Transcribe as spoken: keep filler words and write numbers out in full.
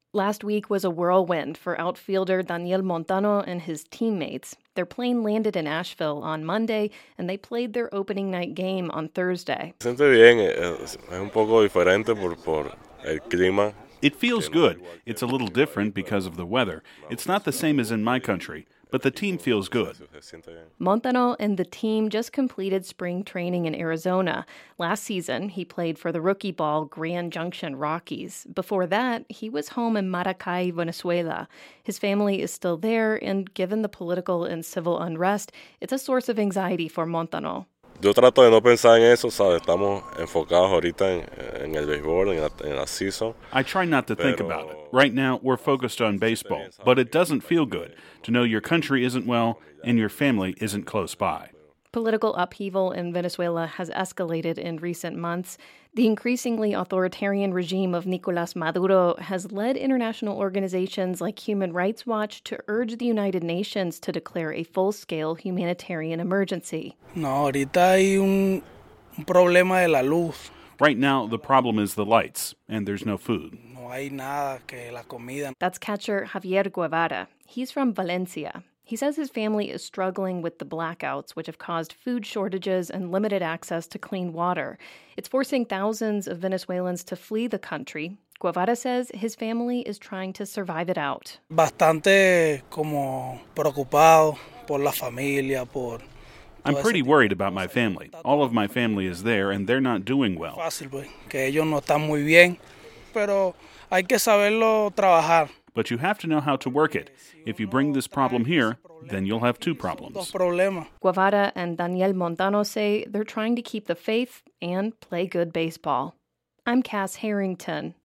Last week was a whirlwind for outfielder Daniel Montano and his teammates. Their plane landed in Asheville on Monday, and they played their opening night game on Thursday. Se siente bien, es un poco diferente por, por el clima. It feels good. It's a little different because of the weather. It's not the same as in my country, but the team feels good. Montano and the team just completed spring training in Arizona. Last season, he played for the rookie ball Grand Junction Rockies. Before that, he was home in Maracay, Venezuela. His family is still there, and given the political and civil unrest, it's a source of anxiety for Montano. Yo trato de no pensar en eso, ¿sabes? Estamos enfocados ahorita en, en el béisbol, en la, en la season. I try not to think about it. Right now, we're focused on baseball, but it doesn't feel good to know your country isn't well and your family isn't close by. Political upheaval in Venezuela has escalated in recent months. The increasingly authoritarian regime of Nicolás Maduro has led international organizations like Human Rights Watch to urge the United Nations to declare a full-scale humanitarian emergency. No, ahorita hay un, un problema de la luz. Right now, the problem is the lights, and there's no food. No hay nada que la comida. That's catcher Javier Guevara. He's from Valencia. He says his family is struggling with the blackouts, which have caused food shortages and limited access to clean water. It's forcing thousands of Venezuelans to flee the country. Guevara says his family is trying to survive it out. Bastante como preocupado por la familia, por... I'm pretty worried about my family. All of my family is there, and they're not doing well. Fácil, pues, que ellos no están muy bien, pero hay que saberlo trabajar. But you have to know how to work it. If you bring this problem here, then you'll have two problems. Guevara and Daniel Montano say they're trying to keep the faith and play good baseball. I'm Cass Harrington.